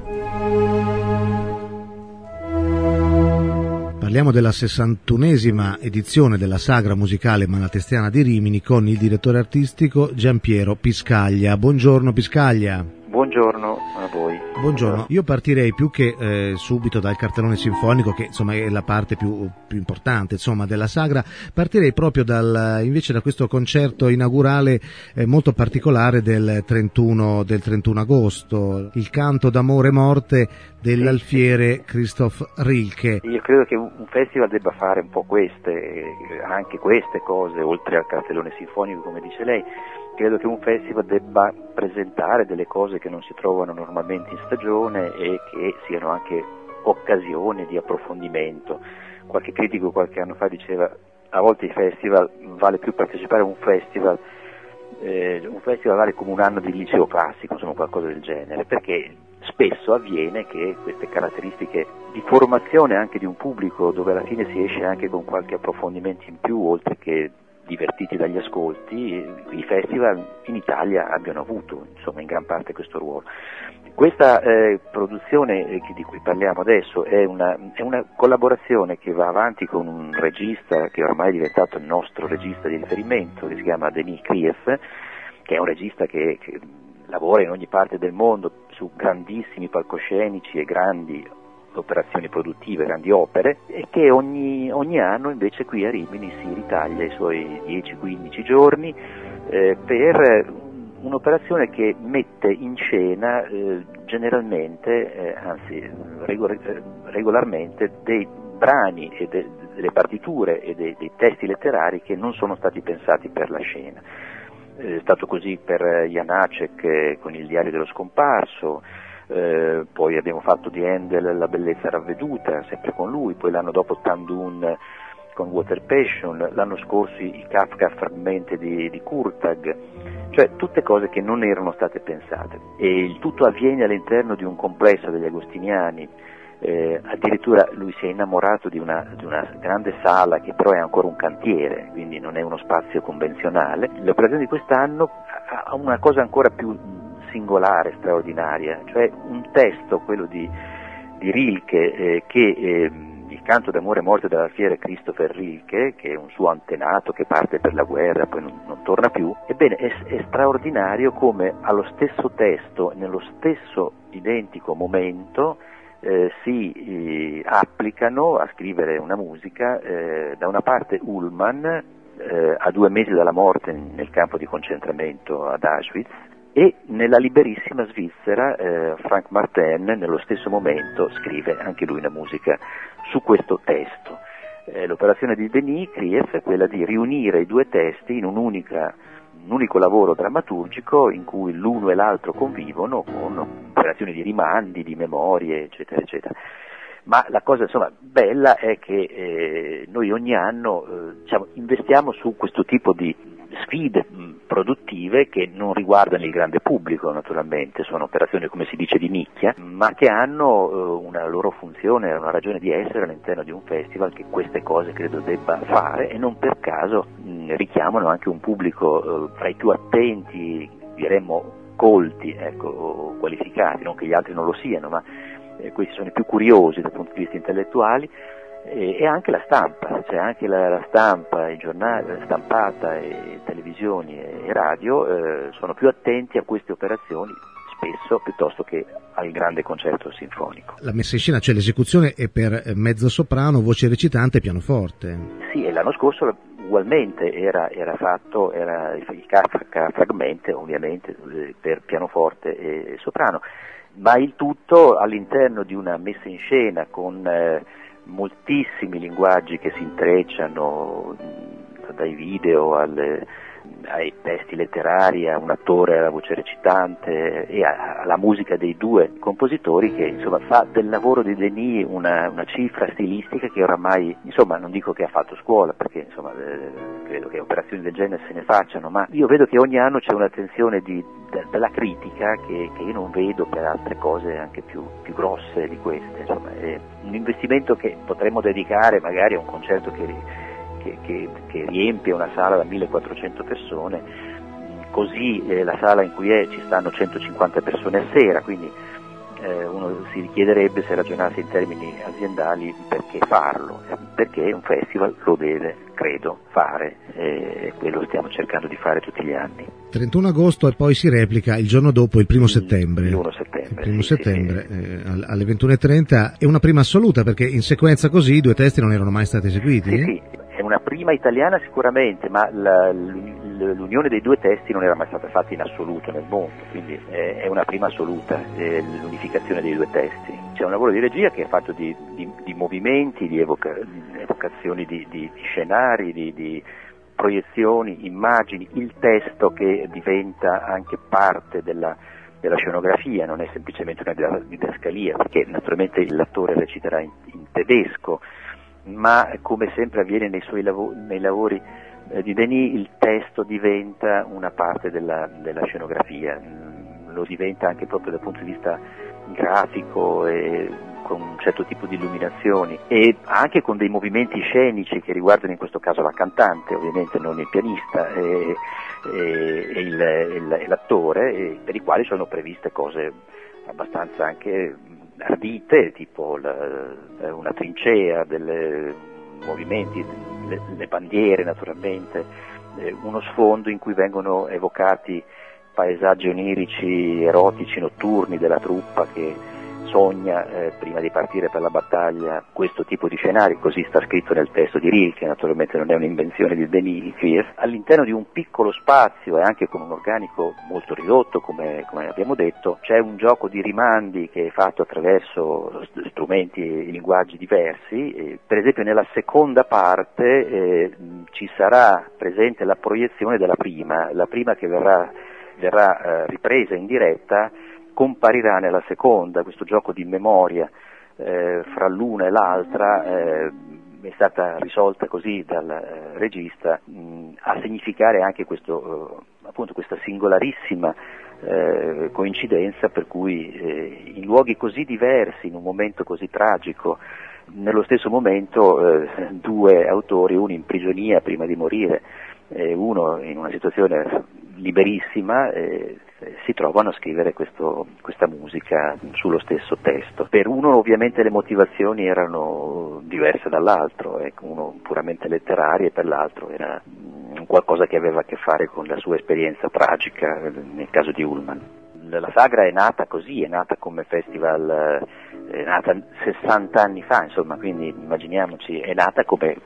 Parliamo della 61esima edizione della Sagra Musicale Malatestiana di Rimini con il direttore artistico Giampiero Piscaglia. Buongiorno Piscaglia. Buongiorno a voi. Buongiorno, io partirei più che subito dal cartellone sinfonico, che insomma è la parte più importante insomma della sagra. Partirei proprio invece da questo concerto inaugurale molto particolare del 31 agosto, il canto d'amore e morte dell'alfiere Christoph Rilke. Io credo che un festival debba fare un po' anche queste cose, oltre al cartellone sinfonico come dice lei. Credo che un festival debba presentare delle cose che non si trovano normalmente in stagione e che siano anche occasione di approfondimento. Qualche critico qualche anno fa diceva a volte i festival vale più partecipare a un festival vale come un anno di liceo classico, insomma qualcosa del genere, perché spesso avviene che queste caratteristiche di formazione anche di un pubblico, dove alla fine si esce anche con qualche approfondimento in più, oltre che divertiti dagli ascolti, i festival in Italia abbiano avuto insomma in gran parte questo ruolo. Questa produzione di cui parliamo adesso è una collaborazione che va avanti con un regista che ormai è diventato il nostro regista di riferimento, che si chiama Denis Krief, che è un regista che lavora in ogni parte del mondo su grandissimi palcoscenici e grandi operazioni produttive, grandi opere, e che ogni anno invece qui a Rimini si ritaglia i suoi 10-15 giorni per un'operazione che mette in scena generalmente, regolarmente, dei brani e delle partiture e dei testi letterari che non sono stati pensati per la scena. È stato così per Janacek con il Diario dello scomparso. Poi abbiamo fatto di Handel La bellezza ravveduta, sempre con lui, poi l'anno dopo Tandun con Water Passion, l'anno scorso i Kafka frammenti di Kurtag, cioè tutte cose che non erano state pensate, e il tutto avviene all'interno di un complesso degli agostiniani. Addirittura lui si è innamorato di una grande sala che però è ancora un cantiere, quindi non è uno spazio convenzionale. L'operazione di quest'anno ha una cosa ancora più singolare, straordinaria, cioè un testo, quello di Rilke, il canto d'amore e morte dell'alfiere Christopher Rilke, che è un suo antenato che parte per la guerra, poi non torna più. Ebbene, è straordinario come allo stesso testo, nello stesso identico momento, si applicano a scrivere una musica, da una parte Ullmann, a 2 mesi dalla morte nel campo di concentramento ad Auschwitz, e nella liberissima Svizzera Frank Martin nello stesso momento scrive anche lui una musica su questo testo. L'operazione di Denis Krief è quella di riunire i due testi in un unico lavoro drammaturgico in cui l'uno e l'altro convivono con operazioni di rimandi, di memorie, eccetera, eccetera. Ma la cosa insomma bella è che noi ogni anno investiamo su questo tipo di sfide produttive che non riguardano il grande pubblico, naturalmente, sono operazioni, come si dice, di nicchia, ma che hanno una loro funzione, una ragione di essere all'interno di un festival che queste cose credo debba fare, e non per caso richiamano anche un pubblico tra i più attenti, diremmo colti, ecco, qualificati, non che gli altri non lo siano, ma questi sono i più curiosi dal punto di vista intellettuali, e anche la stampa, cioè anche la stampa, i giornali, stampata e televisioni e radio sono più attenti a queste operazioni spesso piuttosto che al grande concerto sinfonico. La messa in scena, cioè l'esecuzione, è per mezzo soprano, voce recitante e pianoforte. Sì, e l'anno scorso ugualmente era il Kafka fragmente, ovviamente, per pianoforte e soprano, ma il tutto all'interno di una messa in scena con moltissimi linguaggi che si intrecciano, dai video ai testi letterari, a un attore alla voce recitante e alla musica dei due compositori, che insomma fa del lavoro di Denis una cifra stilistica che oramai, insomma, non dico che ha fatto scuola, perché insomma credo che operazioni del genere se ne facciano, ma io vedo che ogni anno c'è un'attenzione della critica che io non vedo per altre cose anche più grosse di queste. Insomma, è un investimento che potremmo dedicare magari a un concerto che riempie una sala da 1400 persone, così la sala in cui ci stanno 150 persone a sera, quindi uno si chiederebbe, se ragionasse in termini aziendali, perché farlo, perché un festival lo deve, credo, fare, e quello stiamo cercando di fare tutti gli anni. 31 agosto e poi si replica il giorno dopo, il 1 settembre. Il 1 settembre. Il 1 settembre alle 21:30. È una prima assoluta, perché in sequenza così i 2 testi non erano mai stati eseguiti? Sì, è una prima italiana sicuramente, ma l'unione dei 2 testi non era mai stata fatta in assoluto nel mondo, quindi è una prima assoluta, l'unificazione dei 2 testi. C'è un lavoro di regia che è fatto di movimenti, di evocazioni di scenari, di proiezioni, immagini, il testo che diventa anche parte della scenografia, non è semplicemente una didascalia, perché naturalmente l'attore reciterà in tedesco, ma come sempre avviene nei lavori di Denis, il testo diventa una parte della scenografia, lo diventa anche proprio dal punto di vista grafico e con un certo tipo di illuminazioni, e anche con dei movimenti scenici che riguardano in questo caso la cantante, ovviamente non il pianista, e l'attore, per i quali sono previste cose abbastanza anche ardite, tipo una trincea, dei movimenti, le bandiere naturalmente, uno sfondo in cui vengono evocati paesaggi onirici, erotici, notturni della truppa che sogna prima di partire per la battaglia questo tipo di scenari, così sta scritto nel testo di Rilke, naturalmente non è un'invenzione di Denis, all'interno di un piccolo spazio e anche con un organico molto ridotto, come abbiamo detto. C'è un gioco di rimandi che è fatto attraverso strumenti e linguaggi diversi, per esempio nella seconda parte ci sarà presente la proiezione della prima, la prima che verrà ripresa in diretta comparirà nella seconda. Questo gioco di memoria fra l'una e l'altra è stata risolta così dal regista a significare anche appunto questa singolarissima coincidenza per cui in luoghi così diversi, in un momento così tragico, nello stesso momento 2 autori, uno in prigionia prima di morire, uno in una situazione liberissima, si trovano a scrivere questa musica sullo stesso testo. Per uno ovviamente le motivazioni erano diverse dall'altro, uno puramente letterario, e per l'altro era qualcosa che aveva a che fare con la sua esperienza tragica, nel caso di Ullmann. La Sagra è nata così, è nata come festival, è nata 60 anni fa, insomma, quindi immaginiamoci, è nata come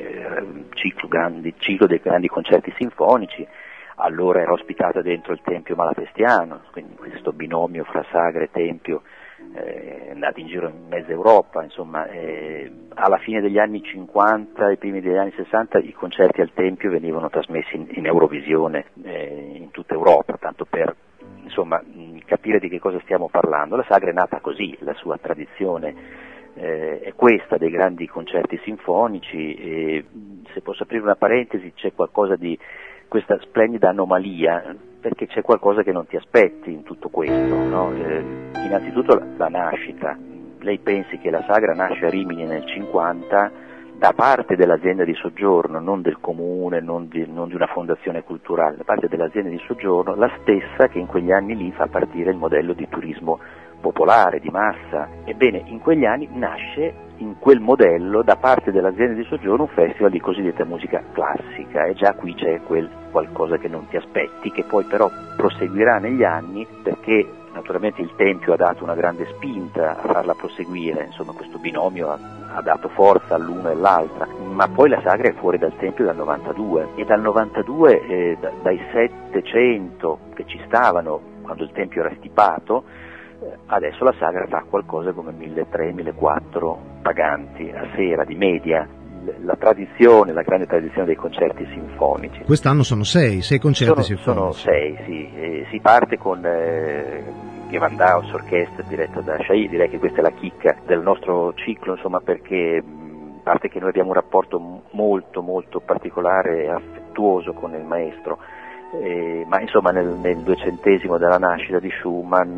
ciclo dei grandi concerti sinfonici. Allora era ospitata dentro il Tempio Malatestiano, quindi questo binomio fra Sagra e Tempio è andato in giro in mezza Europa, insomma, alla fine degli anni 50 e primi degli anni 60 i concerti al Tempio venivano trasmessi in Eurovisione in tutta Europa, tanto per capire di che cosa stiamo parlando. La Sagra è nata così, la sua tradizione è questa dei grandi concerti sinfonici, e se posso aprire una parentesi, c'è qualcosa di questa splendida anomalia, perché c'è qualcosa che non ti aspetti in tutto questo, no? Innanzitutto la nascita. Lei pensi che la Sagra nasce a Rimini nel 50 da parte dell'azienda di soggiorno, non del comune, non di una fondazione culturale, da parte dell'azienda di soggiorno, la stessa che in quegli anni lì fa partire il modello di turismo popolare, di massa. Ebbene, in quegli anni nasce in quel modello da parte dell'azienda di soggiorno un festival di cosiddetta musica classica, e già qui c'è quel qualcosa che non ti aspetti, che poi però proseguirà negli anni, perché naturalmente il Tempio ha dato una grande spinta a farla proseguire, insomma questo binomio ha dato forza all'una e all'altra, ma poi la Sagra è fuori dal Tempio dal 92, e dal 92 dai 700 che ci stavano quando il Tempio era stipato, adesso la Sagra fa qualcosa come 1.300-1.400 paganti a sera di media. La grande tradizione dei concerti sinfonici. Quest'anno sono 6 concerti sinfonici. Sono 6, sì. Si parte con Gewandhaus Orchestra diretta da Chailly. Direi che questa è la chicca del nostro ciclo, insomma, perché a parte che noi abbiamo un rapporto molto molto particolare e affettuoso con il maestro, ma insomma nel 200° della nascita di Schumann,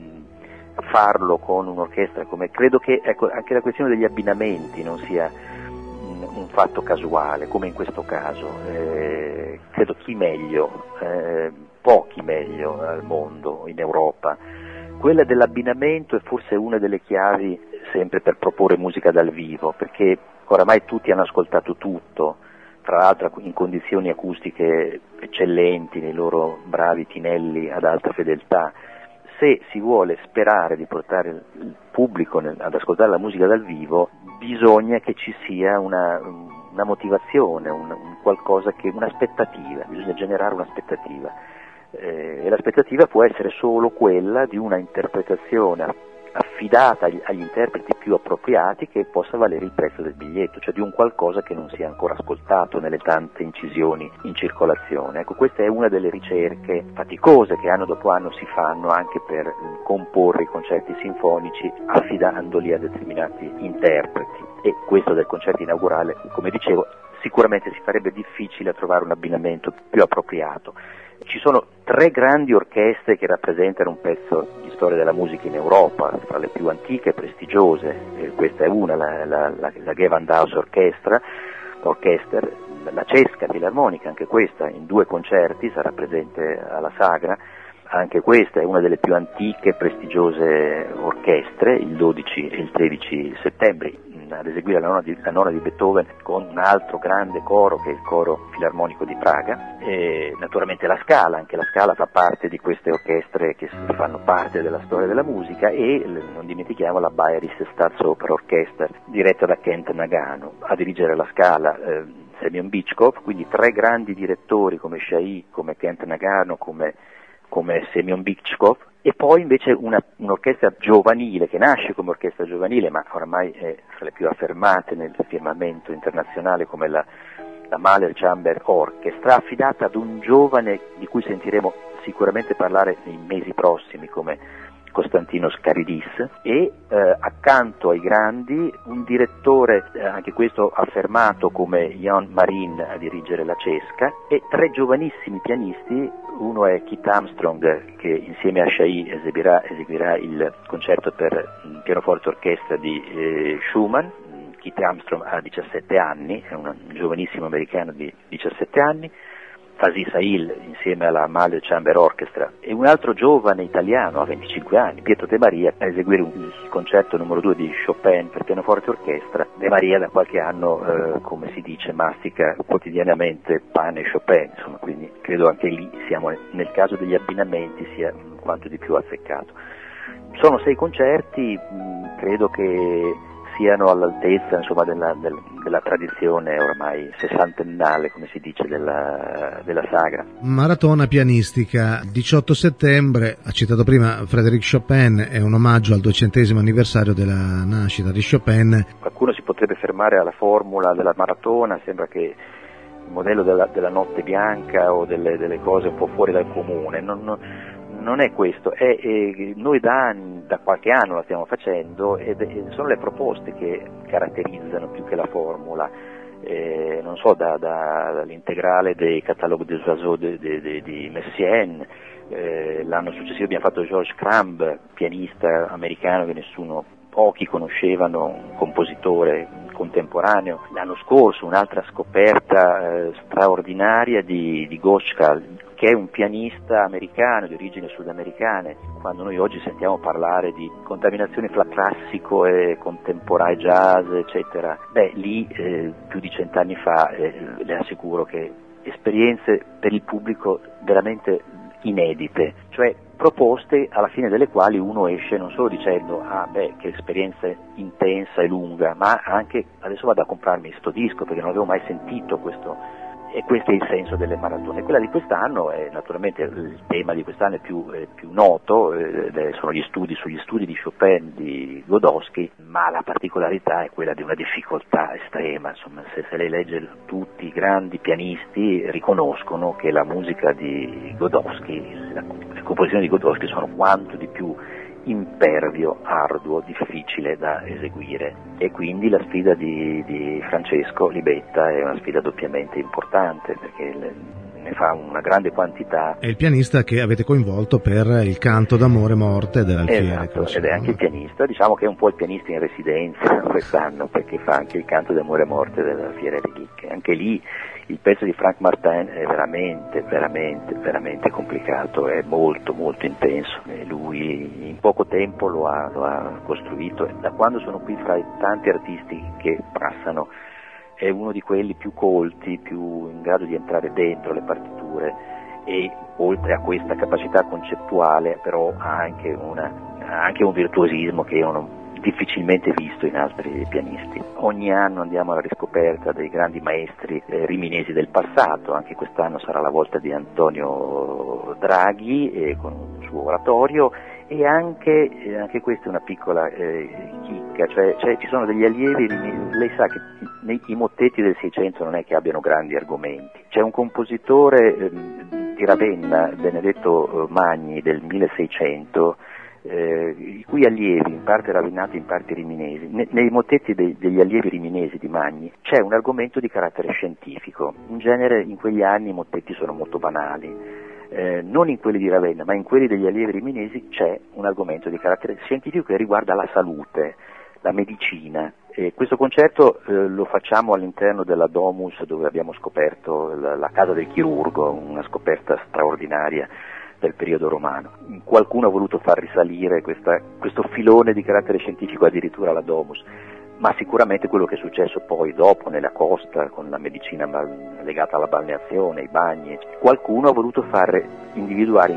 farlo con un'orchestra come, credo che anche la questione degli abbinamenti non sia un fatto casuale, come in questo caso. Credo chi meglio, pochi meglio al mondo, in Europa, Quella dell'abbinamento è forse una delle chiavi sempre per proporre musica dal vivo, perché oramai tutti hanno ascoltato tutto, tra l'altro in condizioni acustiche eccellenti, nei loro bravi tinelli ad alta fedeltà. Se si vuole sperare di portare il pubblico ad ascoltare la musica dal vivo, bisogna che ci sia una motivazione, un qualcosa un'aspettativa, bisogna generare un'aspettativa. E l'aspettativa può essere solo quella di una interpretazione affidata agli interpreti più appropriati, che possa valere il prezzo del biglietto, cioè di un qualcosa che non sia ancora ascoltato nelle tante incisioni in circolazione. Ecco, questa è una delle ricerche faticose che anno dopo anno si fanno anche per comporre i concerti sinfonici affidandoli a determinati interpreti, e questo del concerto inaugurale, come dicevo, sicuramente si farebbe difficile trovare un abbinamento più appropriato. Ci sono 3 grandi orchestre che rappresentano un pezzo di storia della musica in Europa, fra le più antiche e prestigiose. Questa è una, la Gewandhaus Orchester, la Cesca Filarmonica, anche questa in 2 concerti sarà presente alla Sagra. Anche questa è una delle più antiche e prestigiose orchestre, il 12 e il 13 settembre ad eseguire la nona di Beethoven con un altro grande coro che è il Coro Filarmonico di Praga, e naturalmente la Scala, anche la Scala fa parte di queste orchestre che fanno parte della storia della musica, e non dimentichiamo la Bayerische Staatsoper Orchester diretta da Kent Nagano. A dirigere la Scala Semyon Bychkov, quindi 3 grandi direttori come Chailly, come Kent Nagano, come Semyon Bychkov, e poi invece un'orchestra giovanile che nasce come orchestra giovanile, ma oramai è fra le più affermate nel firmamento internazionale, come la Mahler Chamber Orchestra, affidata ad un giovane di cui sentiremo sicuramente parlare nei mesi prossimi, come Konstantinos Karidis, e accanto ai grandi un direttore, anche questo affermato, come Jan Marin a dirigere la Cesca, e 3 giovanissimi pianisti. Uno è Keith Armstrong, che insieme a Chailly eseguirà il concerto per pianoforte orchestra di Schumann. Keith Armstrong ha 17 anni, è un giovanissimo americano di 17 anni. Fasi Sahil insieme alla Mahler Chamber Orchestra, e un altro giovane italiano a 25 anni, Pietro De Maria, a eseguire il concerto numero 2 di Chopin per pianoforte orchestra. De Maria da qualche anno, come si dice, mastica quotidianamente pane Chopin, insomma, quindi credo anche lì siamo, nel caso degli abbinamenti, sia quanto di più azzeccato. Sono 6 concerti, credo che siano all'altezza, insomma, della tradizione ormai sessantennale, come si dice, della Sagra. Maratona pianistica, 18 settembre, ha citato prima Frédéric Chopin, è un omaggio al 200° anniversario della nascita di Chopin. Qualcuno si potrebbe fermare alla formula della maratona, sembra che il modello della notte bianca o delle cose un po' fuori dal comune, non è questo, noi da qualche anno la stiamo facendo, e sono le proposte che caratterizzano più che la formula. Non so, dall'integrale dei Catalogue des Oiseaux di Messiaen, l'anno successivo abbiamo fatto George Crumb, pianista americano che pochi conoscevano, un compositore contemporaneo. L'anno scorso un'altra scoperta straordinaria di Goschka, che è un pianista americano di origini sudamericane. Quando noi oggi sentiamo parlare di contaminazioni fra classico e contemporaneo, jazz, eccetera, lì più di 100 anni fa le assicuro che esperienze per il pubblico veramente inedite, cioè proposte alla fine delle quali uno esce non solo dicendo che esperienza intensa e lunga, ma anche adesso vado a comprarmi sto disco perché non avevo mai sentito questo. E questo è il senso delle maratone. Quella di quest'anno è naturalmente il tema di quest'anno è più noto, sono sugli studi di Chopin, di Godowsky, ma la particolarità è quella di una difficoltà estrema. Insomma, se lei legge, tutti i grandi pianisti riconoscono che la musica di Godowsky, le composizioni di Godowsky sono quanto di più impervio, arduo, difficile da eseguire, e quindi la sfida di Francesco Libetta è una sfida doppiamente importante, perché ne fa una grande quantità. È il pianista che avete coinvolto per il canto d'amore morte dell'Alfiere. Esatto, ed è anche il pianista, diciamo che è un po' il pianista in residenza quest'anno, perché fa anche il canto d'amore morte dell'Alfiere Reliquie. Anche lì il pezzo di Frank Martin è veramente complicato, è molto intenso, e lui in poco tempo lo ha costruito. Da quando sono qui fra i tanti artisti che passano è uno di quelli più colti, più in grado di entrare dentro le partiture, e oltre a questa capacità concettuale però ha anche un virtuosismo che io non ho difficilmente visto in altri pianisti. Ogni anno andiamo alla riscoperta dei grandi maestri riminesi del passato, anche quest'anno sarà la volta di Antonio Draghi con un suo oratorio, e anche questa è una piccola chicca, cioè ci sono degli allievi, lei sa che i mottetti del Seicento non è che abbiano grandi argomenti. C'è un compositore di Ravenna, Benedetto Magni, del 1600, i cui allievi, in parte ravennati, in parte riminesi, nei mottetti degli allievi riminesi di Magni c'è un argomento di carattere scientifico. In genere in quegli anni i mottetti sono molto banali, non in quelli di Ravenna ma in quelli degli allievi riminesi c'è un argomento di carattere scientifico che riguarda la salute, la medicina. Questo concerto lo facciamo all'interno della Domus, dove abbiamo scoperto la casa del chirurgo, una scoperta straordinaria del periodo romano. Qualcuno ha voluto far risalire questo filone di carattere scientifico addirittura alla Domus, ma sicuramente quello che è successo poi dopo nella costa con la medicina legata alla balneazione, ai bagni, qualcuno ha voluto far individuare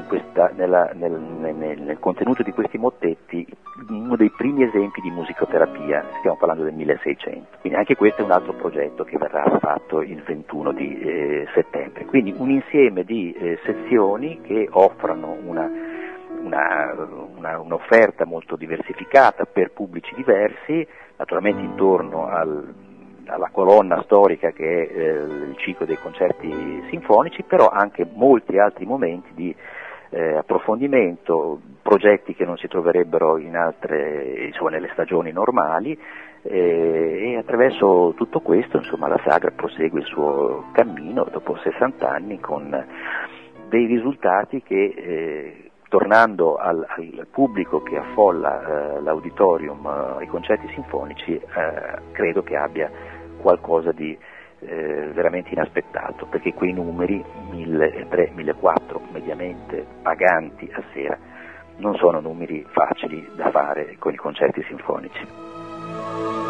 nel contenuto di questi mottetti uno dei primi esempi di musicoterapia. Stiamo parlando del 1600, quindi anche questo è un altro progetto che verrà fatto il 21 di settembre. Quindi un insieme di sezioni che offrono un'offerta molto diversificata per pubblici diversi, naturalmente intorno alla colonna storica che è il ciclo dei concerti sinfonici, però anche molti altri momenti di approfondimento, progetti che non si troverebbero in altre, nelle stagioni normali, e attraverso tutto questo la Sagra prosegue il suo cammino dopo 60 anni con dei risultati che tornando al pubblico che affolla l'auditorium ai concerti sinfonici, credo che abbia qualcosa di veramente inaspettato, perché quei numeri 1.300-1.400 mediamente paganti a sera non sono numeri facili da fare con i concerti sinfonici.